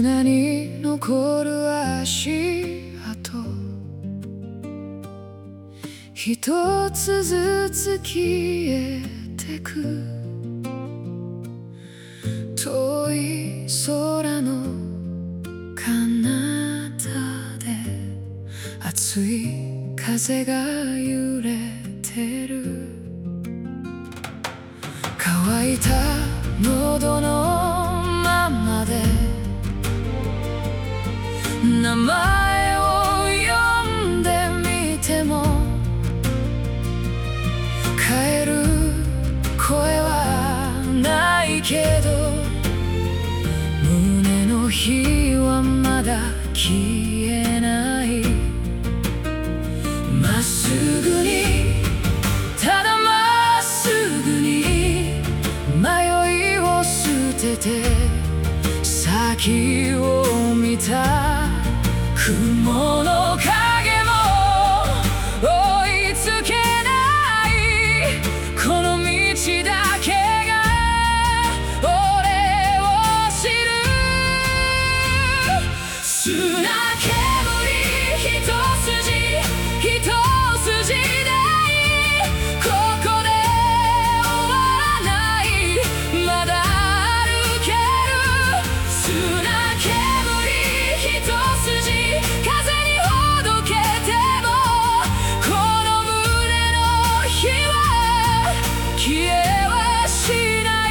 砂に残る足跡、一つずつ消えてく。遠い空の彼方で熱い風が揺れてる。乾いた喉のままで名前を呼んでみても帰る声はないけど、胸の火はまだ消えない。まっすぐに、ただまっすぐに迷いを捨てて先を見た。雲の影も追いつけない、この道だけが俺を知る。砂煙一筋でいい、ここで終わらない、まだ歩ける。砂煙一筋、風にほどけてもこの胸の火は消えはしない。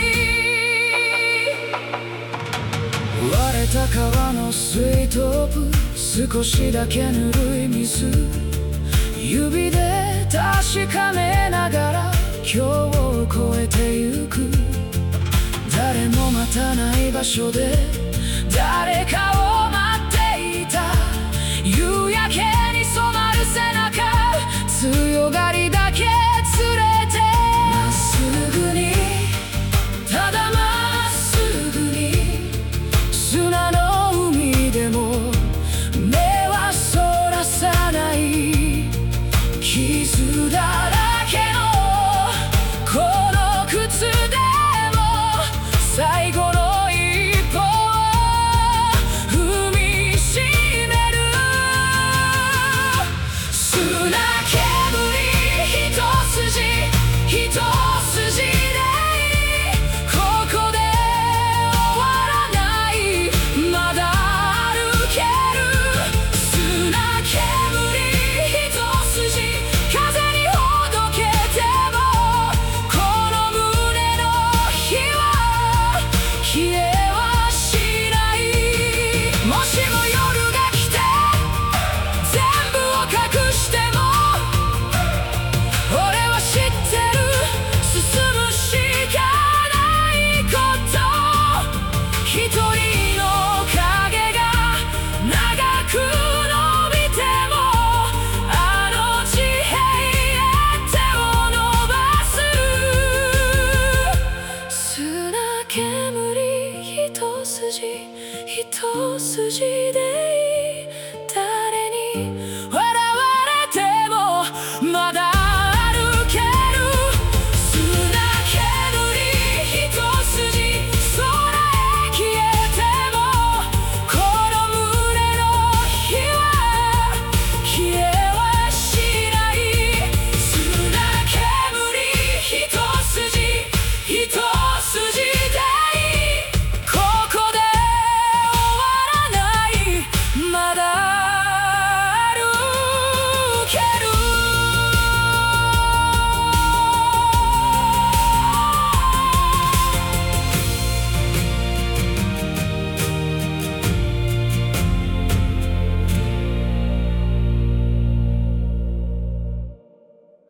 割れた川の水トップ、少しだけぬるい水、指で確かめながら今日を越えてゆく。誰も待たない場所で誰かを待っていた。夕焼けに染まる背中、強がりだけ連れてまっすぐに、ただまっすぐに砂の海でも目はそらさない。傷だらけのこの靴でも最後の一歩を踏みしめる。砂煙一筋でいい、ここで終わらない、まだ歩ける。砂煙一筋、風にほどけてもこの胸の火は消えはしない。もしも夜が来て全部を隠しても俺は知ってる、進むしかないこと。一人の影が長く伸びてもあの地平へ手を伸ばす。砂煙一筋でいい。